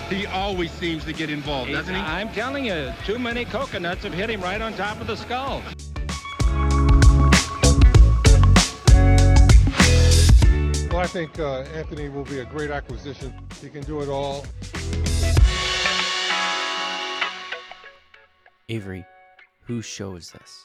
He always seems to get involved, doesn't he? I'm telling you, too many coconuts have hit him right on top of the skull. Well, I think Anthony will be a great acquisition. He can do it all. Avery, whose show is this?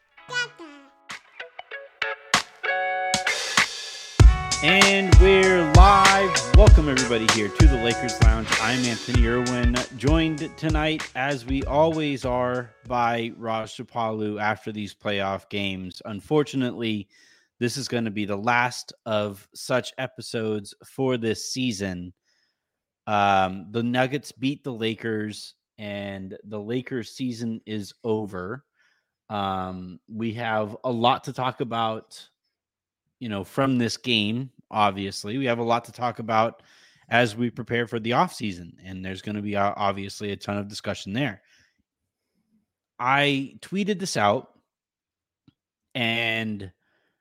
And we're live. Welcome everybody here to the Lakers Lounge. I'm Anthony Irwin, joined tonight, as we always are, by Raj Chapalu after these playoff games. Unfortunately, this is going to be the last of such episodes for this season. The Nuggets beat the Lakers, and the Lakers season is over. We have a lot to talk about, from this game. Obviously, we have a lot to talk about as we prepare for the offseason, and there's going to be obviously a ton of discussion there. I tweeted this out, and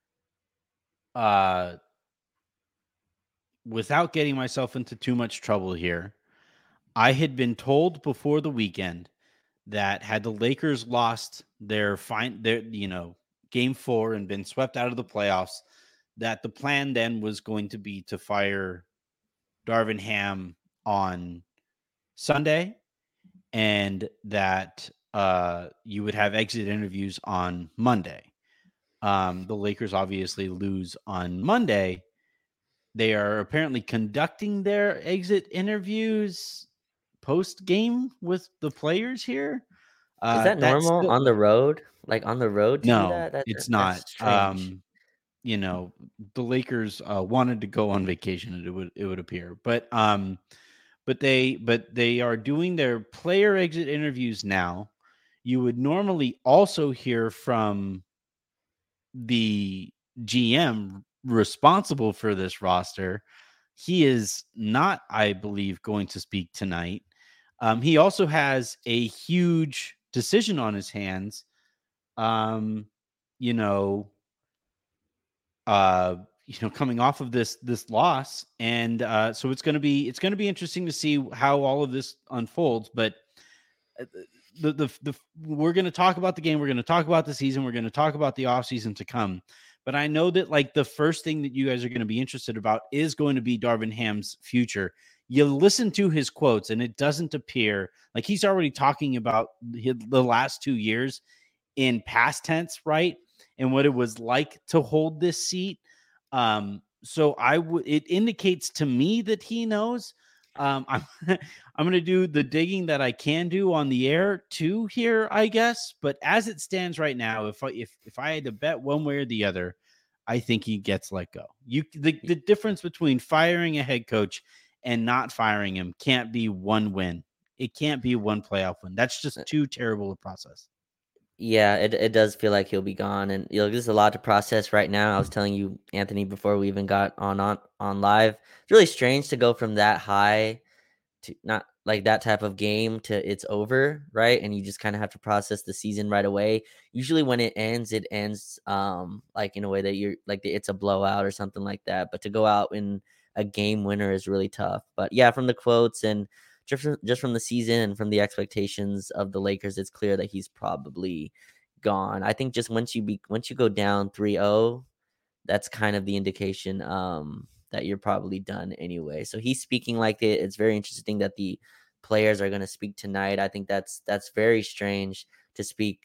without getting myself into too much trouble here, I had been told before the weekend that had the Lakers lost their game 4 and been swept out of the playoffs, that the plan then was going to be to fire Darvin Ham on Sunday, and that you would have exit interviews on Monday. The Lakers obviously lose on Monday. They are apparently conducting their exit interviews post-game with the players here. Is that normal on the road? Like on the road to do that? It's not. That's strange. The Lakers wanted to go on vacation, it would appear, but they are doing their player exit interviews now. You would normally also hear from the GM responsible for this roster. He is not, I believe, going to speak tonight. He also has a huge decision on his hands. Coming off of this loss, and so it's going to be interesting to see how all of this unfolds. But we're going to talk about the game, we're going to talk about the season, we're going to talk about the offseason to come. But I know that the first thing that you guys are going to be interested about is going to be Darvin Ham's future. You listen to his quotes, and it doesn't appear like he's already talking about the last 2 years in past tense, right? And what it was like to hold this seat. So it indicates to me that he knows. I'm going to do the digging that I can do on the air too here, I guess. But as it stands right now, if I had to bet one way or the other, I think he gets let go. The difference between firing a head coach and not firing him can't be one win. It can't be one playoff win. That's just too terrible a process. Yeah, it does feel like he'll be gone, and there's a lot to process right now. I was telling you, Anthony, before we even got on live. It's really strange to go from that high to not like that type of game to it's over, right? And you just kind of have to process the season right away. Usually when it ends like in a way that you're like it's a blowout or something like that. But to go out in a game winner is really tough. But yeah, from the quotes and just from the season and from the expectations of the Lakers, it's clear that he's probably gone. I think just once you go down 3-0, that's kind of the indication that you're probably done anyway. So he's speaking like it. It's very interesting that the players are going to speak tonight. I think that's very strange to speak,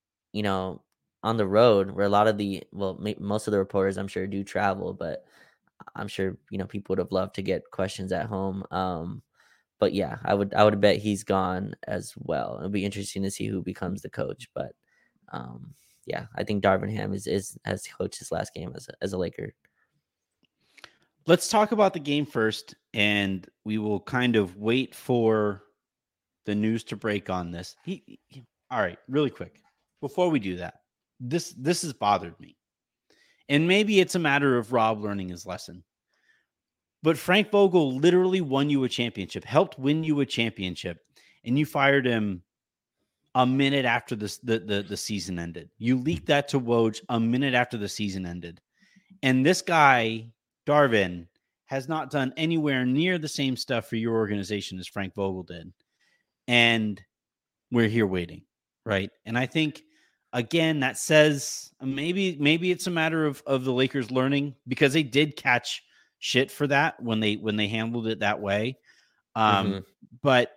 on the road where a lot of most of the reporters I'm sure do travel, but I'm sure, people would have loved to get questions at home. But yeah, I would bet he's gone as well. It'll be interesting to see who becomes the coach. But yeah, I think Darvin Ham has coached his last game as a Laker. Let's talk about the game first, and we will kind of wait for the news to break on this. All right, really quick. Before we do that, this has bothered me. And maybe it's a matter of Rob learning his lesson. But Frank Vogel literally won you a championship, helped win you a championship, and you fired him a minute after the season ended. You leaked that to Woj a minute after the season ended. And this guy, Darvin, has not done anywhere near the same stuff for your organization as Frank Vogel did. And we're here waiting, right? And I think, again, that says maybe it's a matter of the Lakers learning, because they did catch shit for that when they handled it that way. But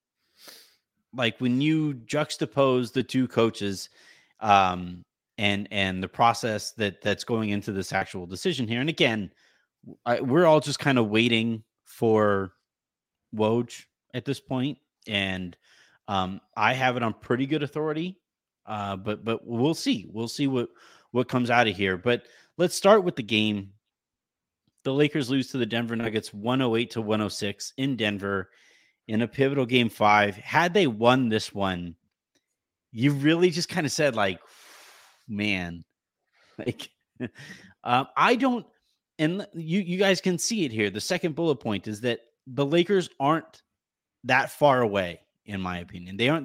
like when you juxtapose the two coaches and the process that's going into this actual decision here, and again, we're all just kind of waiting for Woj at this point, and I have it on pretty good authority, but we'll see what comes out of here. But let's start with the game. The Lakers lose to the Denver Nuggets 108-106 in Denver in a pivotal game 5. Had they won this one, you really just kind of said, like, man, like, I don't, and you guys can see it here. The second bullet point is that the Lakers aren't that far away, in my opinion. They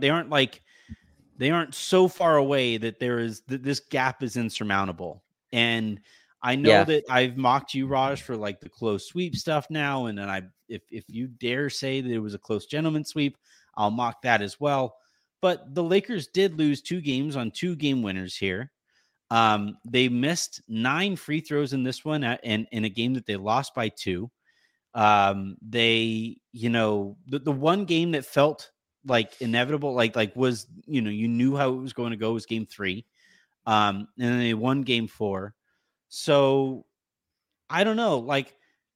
aren't so far away that this gap is insurmountable. And I know that I've mocked you, Raj, for like the close sweep stuff now. And then if you dare say that it was a close gentleman sweep, I'll mock that as well. But the Lakers did lose 2 games on 2 game winners here. They missed 9 free throws in this one in a game that they lost by 2. They, the one game that felt like inevitable, like was, you knew how it was going to go, was game 3. And then they won game 4. So I don't know, like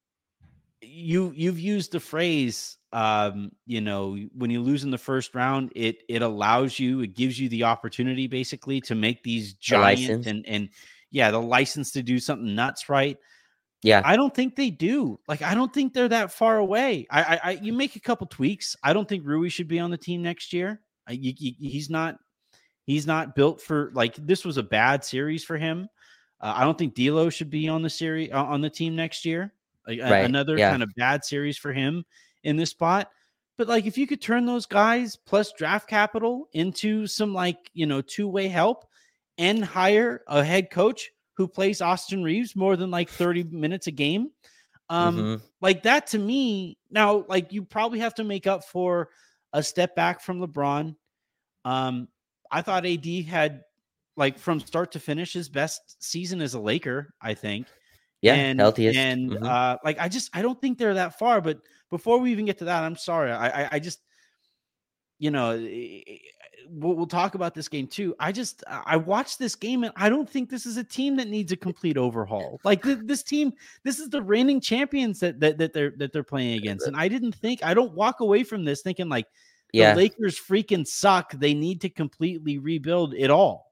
you've used the phrase, when you lose in the first round, it allows you, it gives you the opportunity basically to make these giant and the license to do something nuts, right? Yeah. I don't think they do. Like, I don't think they're that far away. You make a couple tweaks. I don't think Rui should be on the team next year. He's not built for, like, this was a bad series for him. I don't think D'Lo should be on the series on the team next year. Another kind of bad series for him in this spot. But like, if you could turn those guys plus draft capital into some, like, two-way help and hire a head coach who plays Austin Reeves more than like 30 minutes a game, like that, to me now, like, you probably have to make up for a step back from LeBron. I thought AD had, like, from start to finish, his best season as a Laker, I think. Yeah, and healthiest. And like, I don't think they're that far. But before we even get to that, I'm sorry. I just, we'll talk about this game too. I watched this game, and I don't think this is a team that needs a complete overhaul. Like, this team, this is the reigning champions that they're playing against. And I don't walk away from this thinking like, the Lakers freaking suck. They need to completely rebuild it all.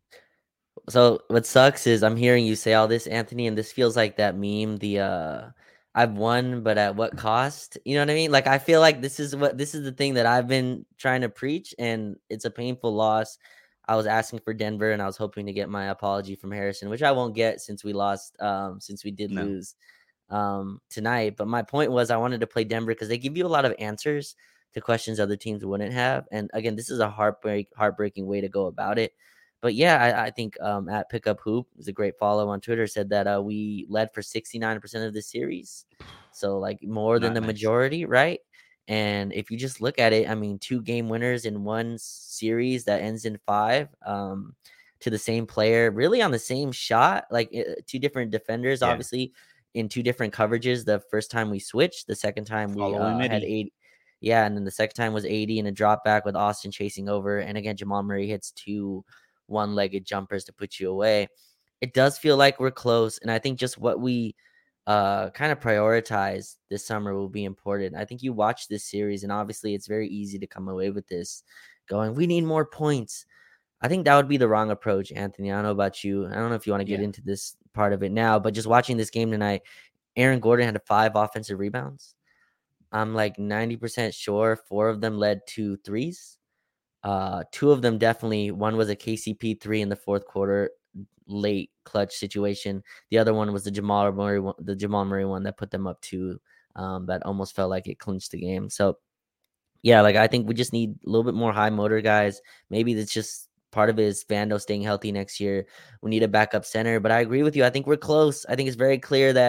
So what sucks is I'm hearing you say all this, Anthony, and this feels like that meme, I've won, but at what cost? You know what I mean? Like, I feel like this is the thing that I've been trying to preach, and it's a painful loss. I was asking for Denver, and I was hoping to get my apology from Harrison, which I won't get since we lost, since we did lose tonight. But my point was, I wanted to play Denver because they give you a lot of answers to questions other teams wouldn't have. And again, this is a heartbreaking way to go about it. But yeah, I think at Pickup Hoop, is a great follow on Twitter, said that we led for 69% of the series. So like more than the majority, right? And if you just look at it, I mean, 2 game winners in one series that ends in 5 to the same player, really on the same shot, like 2 different defenders, obviously in 2 different coverages. The first time we switched, the second time we had 8. Yeah, and then the second time was 80 and a drop back with Austin chasing over. And again, Jamal Murray hits 2 one-legged jumpers to put you away. It does feel like we're close, and I think just what we kind of prioritize this summer will be important. I think you watch this series, and obviously it's very easy to come away with this going, we need more points. I think that would be the wrong approach, Anthony. I don't know about you. I don't know if you want to get into this part of it now, but just watching this game tonight, Aaron Gordon had 5 offensive rebounds. I'm like 90% sure 4 of them led to threes. 2 of them definitely. One was a KCP 3 in the fourth quarter, late clutch situation. The other one was the Jamal Murray one that put them up 2. That almost felt like it clinched the game. So yeah, like, I think we just need a little bit more high motor guys. Maybe that's just part of it is Vando staying healthy next year. We need a backup center, but I agree with you. I think we're close. I think it's very clear that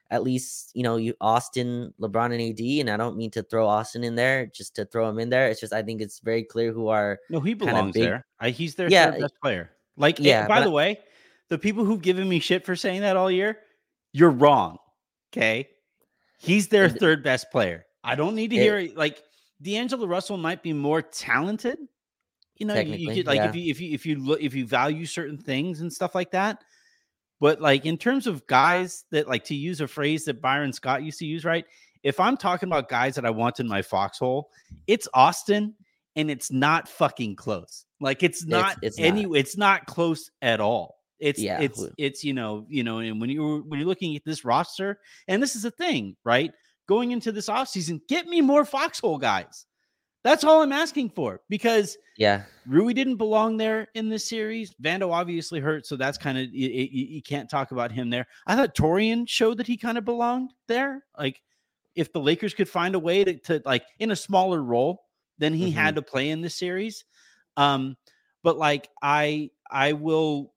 at least, you Austin, LeBron, and AD. And I don't mean to throw Austin in there just to throw him in there. It's just I think it's very clear who are No, he kind of belongs big. there. He's their Yeah, third best player. Like, yeah. by the way, the people who've given me shit for saying that all year, you're wrong. Okay, he's their third best player. I don't need to hear it. Like, D'Angelo Russell might be more talented. You could like if you value certain things and stuff like that. But like in terms of guys that, like, to use a phrase that Byron Scott used to use, right? If I'm talking about guys that I want in my foxhole, it's Austin, and it's not fucking close. Like, it's not it's not close at all. It's and when you're looking at this roster, and this is the thing, right? Going into this offseason, get me more foxhole guys. That's all I'm asking for, because Rui didn't belong there in this series. Vando obviously hurt, so that's kind of you can't talk about him there. I thought Torian showed that he kind of belonged there. Like, if the Lakers could find a way to like in a smaller role than he had to play in this series. But like I will,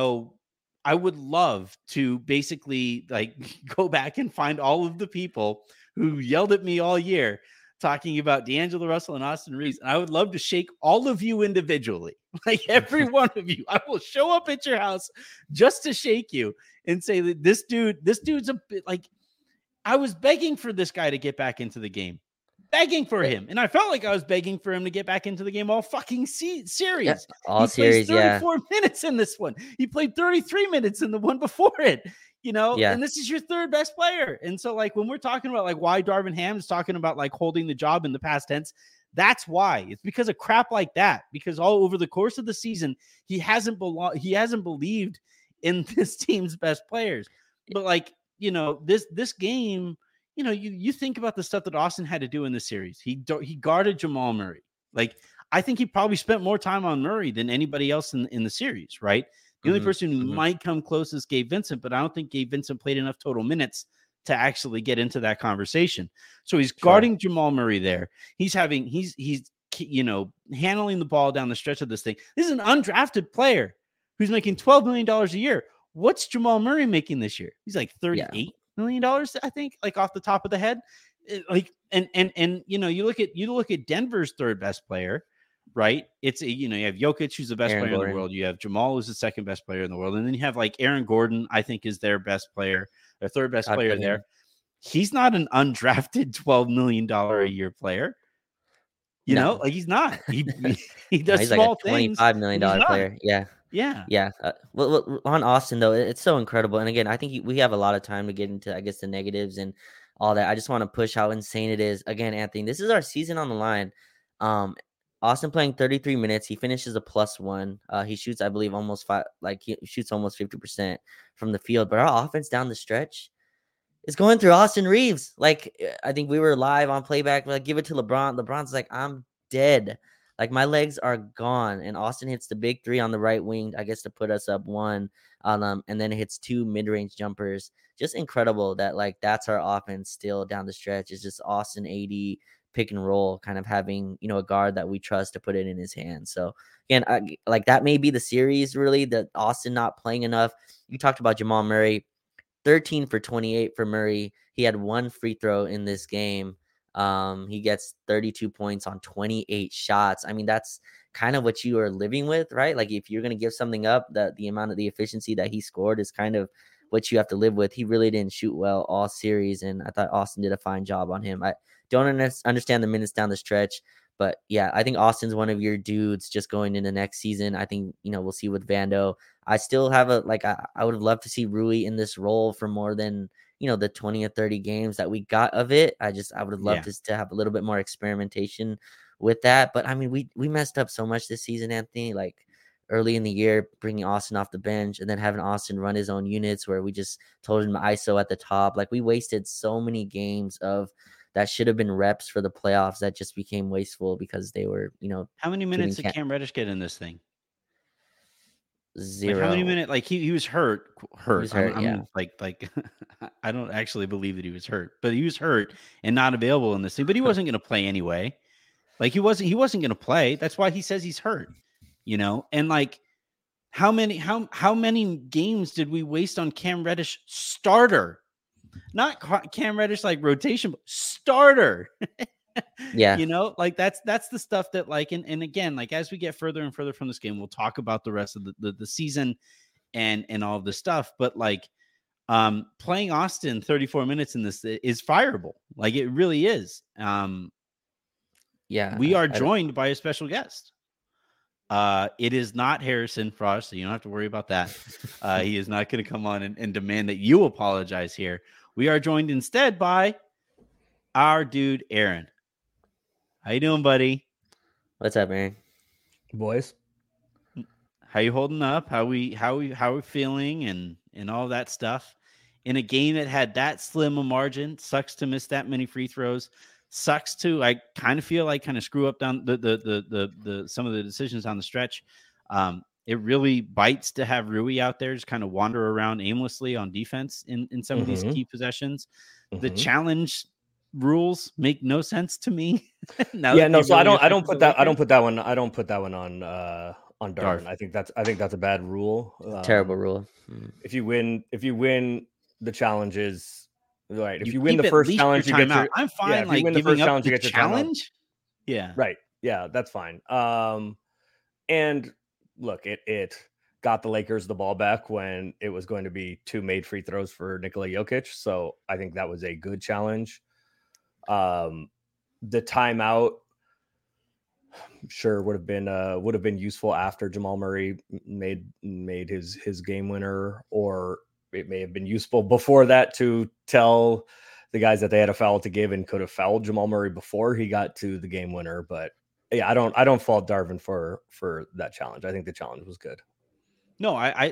I would love to basically like go back and find all of the people who yelled at me all year talking about D'Angelo Russell and Austin Reeves. And I would love to shake all of you individually, like every one of you. I will show up at your house just to shake you and say that this dude's a bit like, I was begging for this guy to get back into the game, begging for him. And I felt like I was begging for him to get back into the game all fucking series. Yeah, all series, 34 minutes in this one. He played 33 minutes in the one before it. And this is your third best player. And so, like, when we're talking about like why Darvin Ham is talking about like holding the job in the past tense, that's why. It's because of crap like that. Because all over the course of the season, he hasn't believed in this team's best players. But like, this game, you think about the stuff that Austin had to do in the series. He guarded Jamal Murray. Like, I think he probably spent more time on Murray than anybody else in the series, right? The only person who might come close is Gabe Vincent, but I don't think Gabe Vincent played enough total minutes to actually get into that conversation. So he's guarding Jamal Murray there. He's handling the ball down the stretch of this thing. This is an undrafted player who's making $12 million a year. What's Jamal Murray making this year? He's like $38 million, I think, like off the top of the head. You look at Denver's third best player. Right. It's you have Jokic, who's the best player in the world. You have Jamal, who's the second best player in the world. And then you have like Aaron Gordon, I think is their best player, their third best player there. He's not an undrafted $12 million a year player. Like he's not. He does he's small like a $25 million player. Yeah. Yeah. Well, on Austin, though, it's so incredible. And again, I think we have a lot of time to get into, I guess, the negatives and all that. I just want to push how insane it is. Again, Anthony, this is our season on the line. Austin playing 33 minutes. He finishes a +1. He shoots, I believe, he shoots almost 50% from the field. But our offense down the stretch is going through Austin Reeves. Like, I think we were live on playback. We're like, give it to LeBron. LeBron's like, I'm dead. Like, my legs are gone. And Austin hits the big three on the right wing, I guess, to put us up 1. And then hits 2 mid-range jumpers. Just incredible that, like, that's our offense still down the stretch. It's just Austin, AD, pick and roll, kind of having, a guard that we trust to put it in his hands. So again, like that may be the series, really, that Austin not playing enough. You talked about Jamal Murray, 13 for 28 for Murray. He had 1 free throw in this game. He gets 32 points on 28 shots. I mean, that's kind of what you are living with, right? Like, if you're going to give something up, the amount of the efficiency that he scored is kind of what you have to live with. He really didn't shoot well all series, and I thought Austin did a fine job on him. I don't understand the minutes down the stretch, but yeah, I think Austin's one of your dudes just going into next season. I think, we'll see with Vando. I still have I would have loved to see Rui in this role for more than, the 20 or 30 games that we got of it. I would have loved to have a little bit more experimentation with that. But I mean, we messed up so much this season, Anthony, like early in the year, bringing Austin off the bench and then having Austin run his own units where we just told him ISO at the top. Like, we wasted so many games of that should have been reps for the playoffs that just became wasteful because they were, How many minutes did Cam Reddish get in this thing? 0. Like, how many minutes? Like, he was hurt. He was hurt, I'm like I don't actually believe that he was hurt, but he was hurt and not available in this thing. But he wasn't going to play anyway. Like, he wasn't going to play. That's why he says he's hurt. And like, how many games did we waste on Cam Reddish starter? not Cam Reddish like rotation, but starter. Yeah. You know, like that's the stuff that like, and again, like as we get further and further from this game, we'll talk about the rest of the season and all of this stuff. But like, playing Austin 34 minutes in this is fireable. Like it really is. Yeah. We are joined by a special guest. It is not Harrison Frost, so you don't have to worry about that. He is not going to come on and demand that you apologize here. We are joined instead by our dude Aaron. How you doing, buddy? What's up, Aaron? Boys, how you holding up? How we feeling and all that stuff in a game that had that slim a margin? Sucks to miss that many free throws. Sucks to I kind of feel like kind of screw up down the some of the decisions on the stretch. It really bites to have Rui out there just kind of wander around aimlessly on defense in some of these key possessions. The challenge rules make no sense to me. So I don't put that one on Darvin. I think that's a bad rule. Terrible rule. If you win the challenges, right? If you win the first challenge, you get your. I'm fine. Yeah, like you win the giving first up challenge, the you get your challenge. Yeah. Right. Yeah, that's fine. And look, it got the Lakers the ball back when it was going to be 2 made free throws for Nikola Jokic. So I think that was a good challenge. The timeout, sure, would have been useful after Jamal Murray made his game winner, or it may have been useful before that to tell the guys that they had a foul to give and could have fouled Jamal Murray before he got to the game winner. But yeah, I don't fault Darvin for that challenge. I think the challenge was good. No, I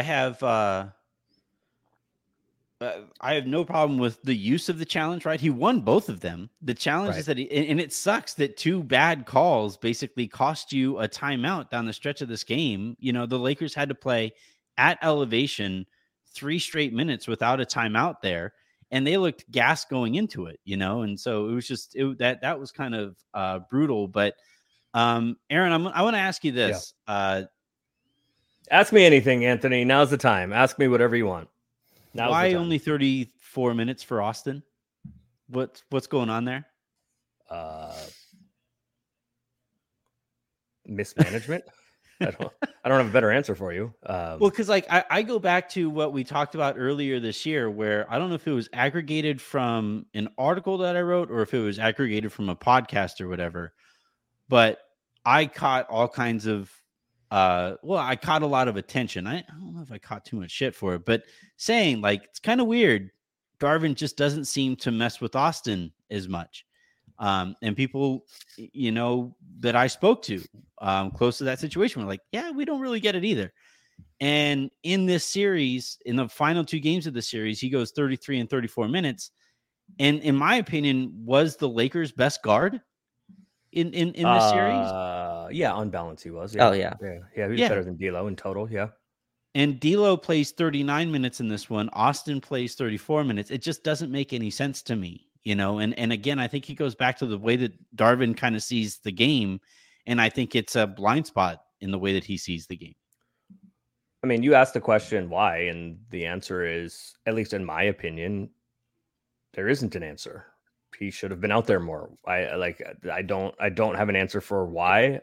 have no problem with the use of the challenge, right? He won both of them. The challenge is that and it sucks that 2 bad calls basically cost you a timeout down the stretch of this game. You know, the Lakers had to play at elevation 3 straight minutes without a timeout there, and they looked gassed going into it, you know? And so it was just that was kind of brutal. But Aaron, I want to ask you this. Yeah. Ask me anything, Anthony. Now's the time. Ask me whatever you want. Why only 34 minutes for Austin? What's going on there? Mismanagement. I don't have a better answer for you. Well, because like I go back to what we talked about earlier this year, where I don't know if it was aggregated from an article that I wrote or if it was aggregated from a podcast or whatever. But I caught all kinds of I caught a lot of attention. I don't know if I caught too much shit for it, but saying like it's kind of weird. Darvin just doesn't seem to mess with Austin as much. And people, you know, that I spoke to close to that situation were like, yeah, we don't really get it either. And in this series, in the final 2 games of the series, he goes 33 and 34 minutes. And in my opinion, was the Lakers' best guard in this series. Yeah, on balance he was. Yeah. Oh yeah. He was better than D'Lo in total. Yeah. And D'Lo plays 39 minutes in this one. Austin plays 34 minutes. It just doesn't make any sense to me, you know. And again, I think he goes back to the way that Darvin kind of sees the game, and I think it's a blind spot in the way that he sees the game. I mean, you asked the question why, and the answer is, at least in my opinion, there isn't an answer. He should have been out there more. I don't have an answer for why.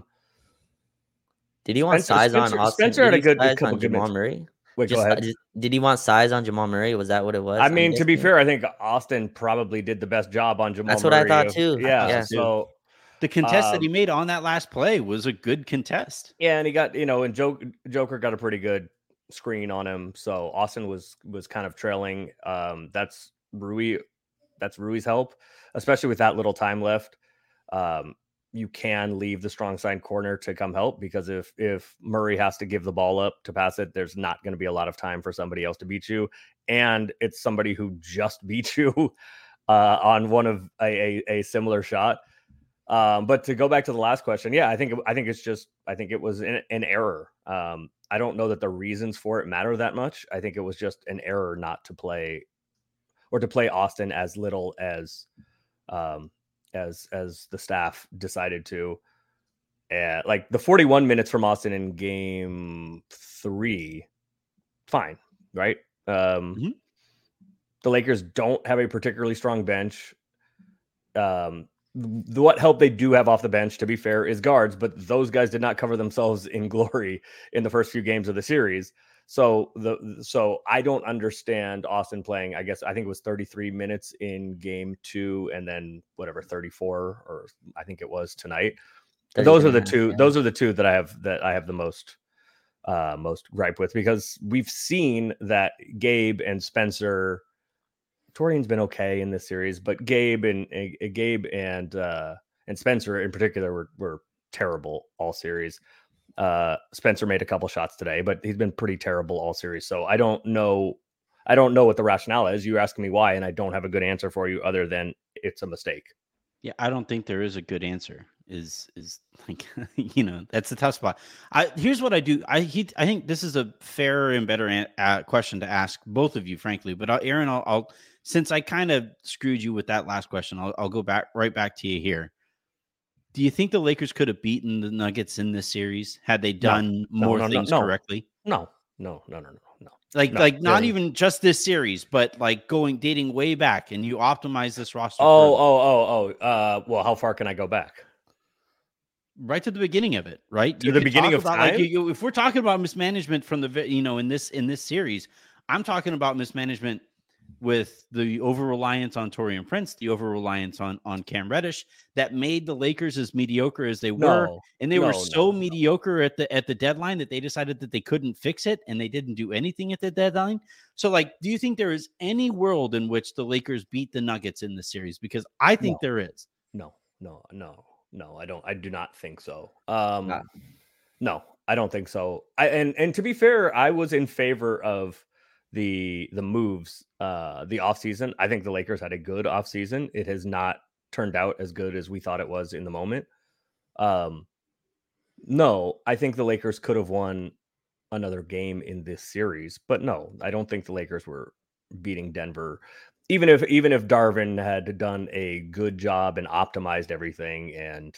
Did he want size on Austin? Spencer had a couple on Jamal Murray. Wait, go ahead. Did he want size on Jamal Murray? Was that what it was? I mean, to be fair, I think Austin probably did the best job on Jamal Murray. That's what I thought too. Yeah. So the contest that he made on that last play was a good contest. Yeah, and he got, and Joker got a pretty good screen on him. So Austin was kind of trailing. That's Rui's help, especially with that little time left. You can leave the strong side corner to come help, because if Murray has to give the ball up to pass it, there's not going to be a lot of time for somebody else to beat you. And it's somebody who just beat you on one of a similar shot. But to go back to the last question, yeah, I think it was an error. I don't know that the reasons for it matter that much. I think it was just an error not to play, or to play Austin as little as the staff decided to. Like the 41 minutes from Austin in game 3, fine, right? The Lakers don't have a particularly strong bench. What help they do have off the bench, to be fair, is guards, but those guys did not cover themselves in glory in the first few games of the series. So I don't understand Austin playing. I think it was 33 minutes in game 2, and then whatever 34, or I think it was tonight. Those are the two. Those are the two that I have the most gripe with, because we've seen that Gabe and Spencer. Torian's been okay in this series, but Gabe and Spencer in particular were terrible all series. Spencer made a couple shots today, but he's been pretty terrible all series. So I don't know what the rationale is. You're asking me why, and I don't have a good answer for you other than it's a mistake. Yeah, I don't think there is a good answer. Is like, that's a tough spot. Here's what I do. I think this is a fairer and better question to ask both of you, frankly. But Aaron, I'll since I kind of screwed you with that last question, I'll go right back to you here. Do you think the Lakers could have beaten the Nuggets in this series had they done more things correctly? No. Like not even just this series, but like dating way back, and you optimize this roster. Well, how far can I go back? Right to the beginning of it, right? To the beginning of time. If we're talking about mismanagement from the in this series, I'm talking about mismanagement with the over-reliance on Taurean Prince, the over-reliance on Cam Reddish that made the Lakers as mediocre as they were. And they were so mediocre at the deadline that they decided that they couldn't fix it, and they didn't do anything at the deadline. So, do you think there is any world in which the Lakers beat the Nuggets in the series? Because I think there is. No, I don't. I do not think so. No, I don't think so. And to be fair, I was in favor of the moves the offseason. I think the Lakers had a good offseason. It has not turned out as good as we thought it was in the moment. No, I think the Lakers could have won another game in this series, but no, I don't think the Lakers were beating Denver. Even if Darvin had done a good job and optimized everything and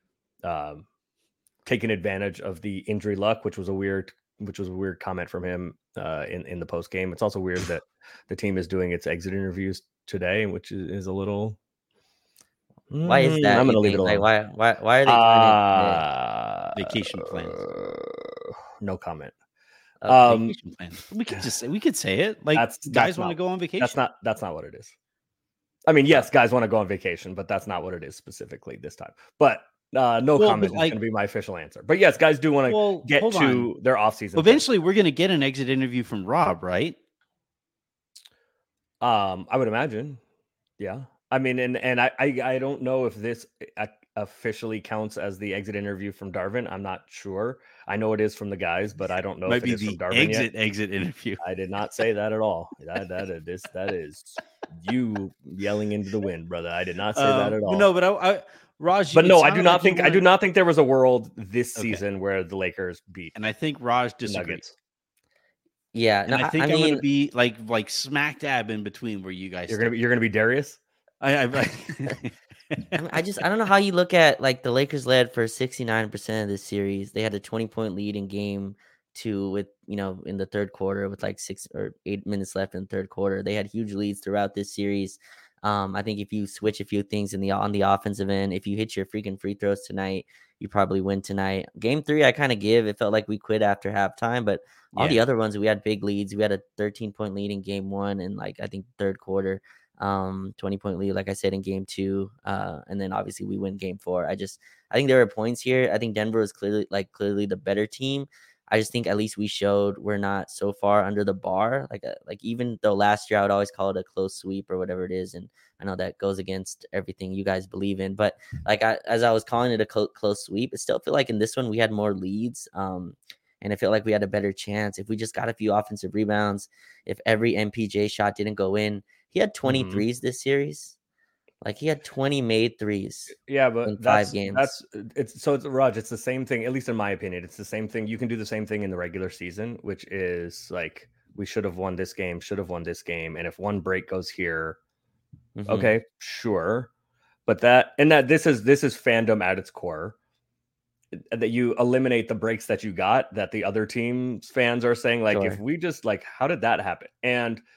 taken advantage of the injury luck, which was a weird comment from him in the post game. It's also weird that the team is doing its exit interviews today, which is a little. Why is that? I'm going to leave it alone. Like, why are they doing vacation plans? No comment. Vacation plans. We could say it. Like, guys want to go on vacation. That's not what it is. I mean, yes, guys want to go on vacation, but that's not what it is specifically this time. But no comment is going to be my official answer. But yes, guys do want to get to their offseason. Eventually, we're going to get an exit interview from Rob, right? I would imagine. Yeah. I mean, and I don't know if this officially counts as the exit interview from Darvin. I'm not sure. I know it is from the guys, but I don't know if it is from Darvin exit interview. I did not say that at all. That is you yelling into the wind, brother. I did not say that at all. No, but Raj. But no, I do not think there was a world this season where the Lakers beat. And I think Raj disagrees. Yeah, and I think I'm going to be like smack dab in between where you guys. You're gonna be Darius. I don't know how you look at like the Lakers led for 69% of this series. They had a 20-point lead in game 2 with in the third quarter with like 6 or 8 minutes left in the third quarter. They had huge leads throughout this series. I think if you switch a few things on the offensive end, if you hit your freaking free throws tonight, you probably win tonight. Game 3, I kind of it felt like we quit after halftime, but all the other ones we had big leads. We had a 13-point lead in game 1 and like I think third quarter. 20-point lead, like I said, in game 2, and then obviously we win game 4. I think there were points here. I think Denver was clearly the better team. I just think at least we showed we're not so far under the bar. Like even though last year I would always call it a close sweep or whatever it is, and I know that goes against everything you guys believe in. But as I was calling it a close sweep, it still feel like in this one we had more leads, and I feel like we had a better chance if we just got a few offensive rebounds. If every MPJ shot didn't go in. He had 20 threes this series. Like he had 20 made threes. Yeah, but in 5 games. It's Raj. It's the same thing. At least in my opinion, it's the same thing. You can do the same thing in the regular season, which is like we should have won this game. And if one break goes here, okay, sure. But this is fandom at its core. That you eliminate the breaks that you got. That the other team's fans are saying like, if we just like, how did that happen? And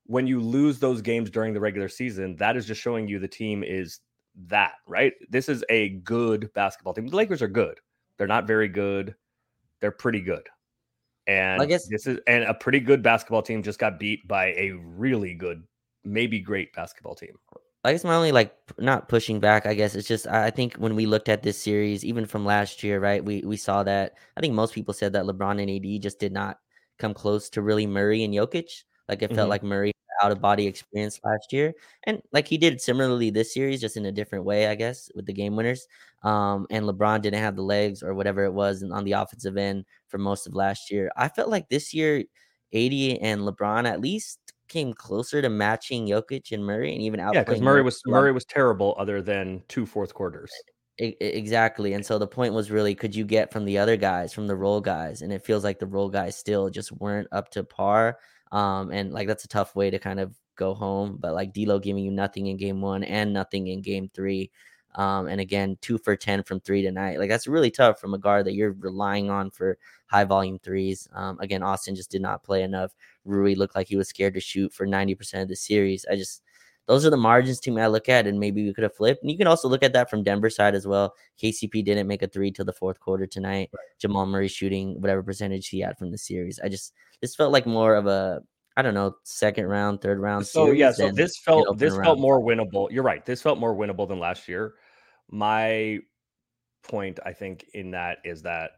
when you lose those games during the regular season, that is just showing you the team is that, right? This is a good basketball team. The Lakers are good. They're not very good. They're pretty good. And I guess this is and a pretty good basketball team just got beat by a really good, maybe great basketball team. I guess my only like not pushing back, I guess it's just I think when we looked at this series, even from last year, right, we saw that I think most people said that LeBron and AD just did not come close to really Murray and Jokic. Like it felt like Murray had out of body experience last year, and like he did similarly this series, just in a different way, I guess, with the game winners. And LeBron didn't have the legs or whatever it was on the offensive end for most of last year. I felt like this year, AD and LeBron at least came closer to matching Jokic and Murray, and even outplaying. Yeah, because Murray was terrible other than 2 fourth quarters. Exactly. And so the point was really, could you get from the other guys, from the role guys? And it feels like the role guys still just weren't up to par. And like that's a tough way to kind of go home. But like D'Lo giving you nothing in game 1 and nothing in game 3. And again, 2 for 10 from 3 tonight. Like that's really tough from a guard that you're relying on for high volume threes. Again, Austin just did not play enough. Rui looked like he was scared to shoot for 90% of the series. Those are the margins to me I look at, and maybe we could have flipped. And you can also look at that from Denver side as well. KCP didn't make a 3 till the fourth quarter tonight. Right. Jamal Murray shooting whatever percentage he had from the series. This felt like more of a, I don't know, second round, third round. So yeah, so this felt more winnable. You're right. This felt more winnable than last year. My point, I think, in that is that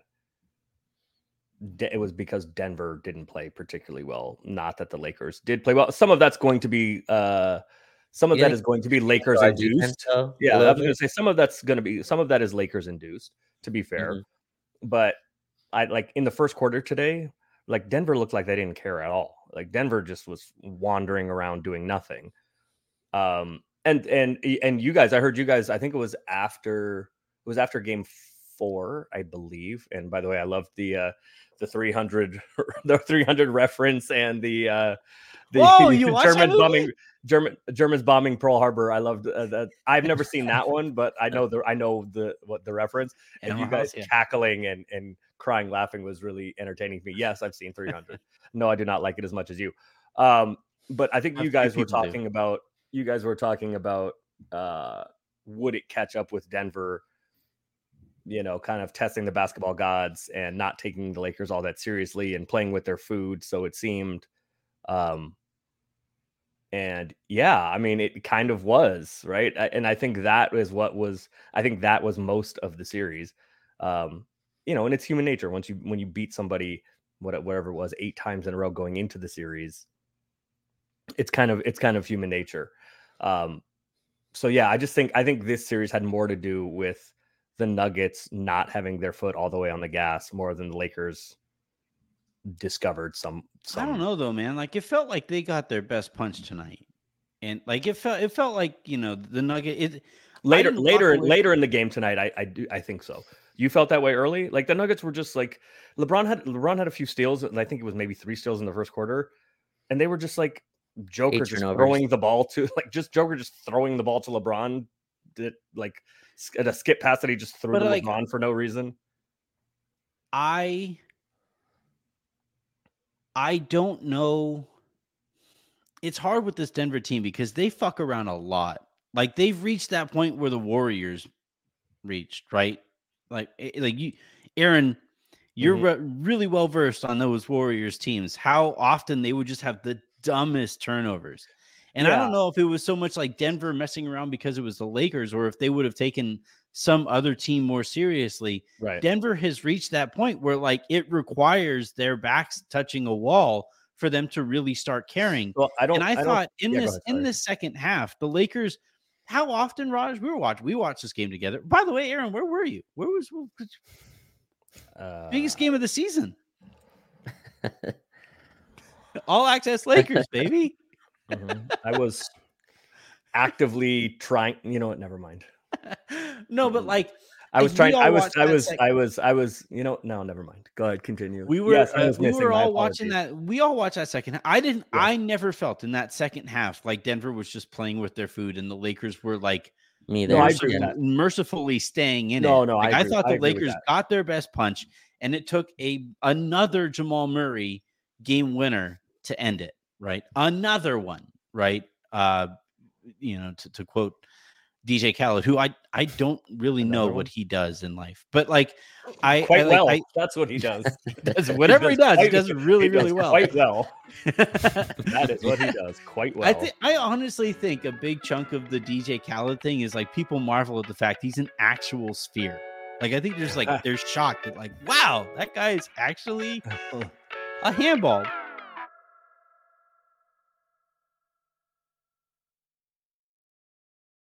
it was because Denver didn't play particularly well. Not that the Lakers did play well. Some of that's going to be that is going to be Lakers induced. Yeah, I was going to say some of that is Lakers induced, to be fair. But I like in the first quarter today, like Denver looked like they didn't care at all. Like Denver just was wandering around doing nothing. And you guys, I heard you guys, I think it was after game 4, I believe. And by the way, I loved the 300 reference and the Germans bombing Pearl Harbor. I loved that. I've never seen that one, but I know the reference. And you guys cackling and crying, laughing was really entertaining to me. Yes, I've seen 300. No, I do not like it as much as you. But I think you guys were talking about would it catch up with Denver? You know, kind of testing the basketball gods and not taking the Lakers all that seriously and playing with their food. So it seemed, and yeah, I mean, it kind of was, right. And I think that was most of the series. You know, and it's human nature. When you beat somebody, whatever it was, 8 times in a row going into the series, it's kind of human nature. So yeah, I think this series had more to do with the Nuggets not having their foot all the way on the gas more than the Lakers discovered some. I don't know though, man. Like it felt like they got their best punch tonight, and like it felt like, you know, the Nugget later in the game tonight. I think so. You felt that way early. Like the Nuggets were just like LeBron had a few steals, and I think it was maybe 3 steals in the first quarter, and they were just like Joker just throwing the ball to LeBron. Did like at a skip pass that he just threw to LeBron for no reason. I don't know. It's hard with this Denver team because they fuck around a lot. Like they've reached that point where the Warriors reached, right? Like you, Aaron, you're really well versed on those Warriors teams. How often they would just have the dumbest turnovers. And I don't know if it was so much like Denver messing around because it was the Lakers, or if they would have taken some other team more seriously. Right. Denver has reached that point where like it requires their backs touching a wall for them to really start carrying. Well, I thought in this second half, the Lakers, how often, Raj, we watched this game together. By the way, Aaron, where were you? Where was biggest game of the season? All access Lakers, baby. I was actively trying, you know what, never mind. No, but like I was, you know, no, never mind. Go ahead, continue. We were all watching that. We all watched that second half. I never felt in that second half like Denver was just playing with their food and the Lakers were like mercifully staying in it. I thought the Lakers got their best punch, and it took another Jamal Murray game winner to end it. right? Another one, right? To quote DJ Khaled, who I don't really know what he does in life, but like that's what he does. Does whatever he does really well. Quite well. That is what he does quite well. I honestly think a big chunk of the DJ Khaled thing is like people marvel at the fact he's an actual sphere. Like I think they're shocked at like, wow, that guy is actually a handball.